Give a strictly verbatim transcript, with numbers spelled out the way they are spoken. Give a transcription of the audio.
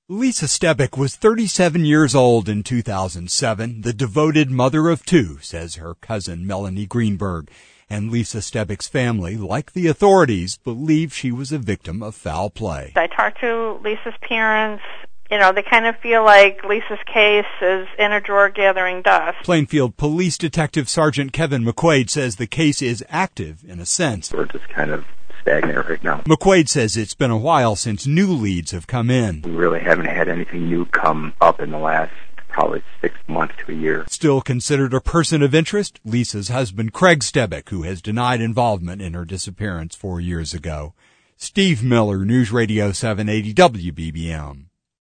Lisa Stebick was thirty-seven years old in two thousand seven, the devoted mother of two, says her cousin Melanie Greenberg. And Lisa Stebick's family, like the authorities, believe she was a victim of foul play. I talked to Lisa's parents. You know, they kind of feel like Lisa's case is in a drawer gathering dust. Plainfield Police Detective Sergeant Kevin McQuaid says the case is active in a sense. We're just kind of stagnant right now. McQuaid says it's been a while since new leads have come in. We really haven't had anything new come up in the last probably six months to a year. Still considered a person of interest, Lisa's husband Craig Stebick, who has denied involvement in her disappearance four years ago. Steve Miller, News Radio seven eighty W B B M.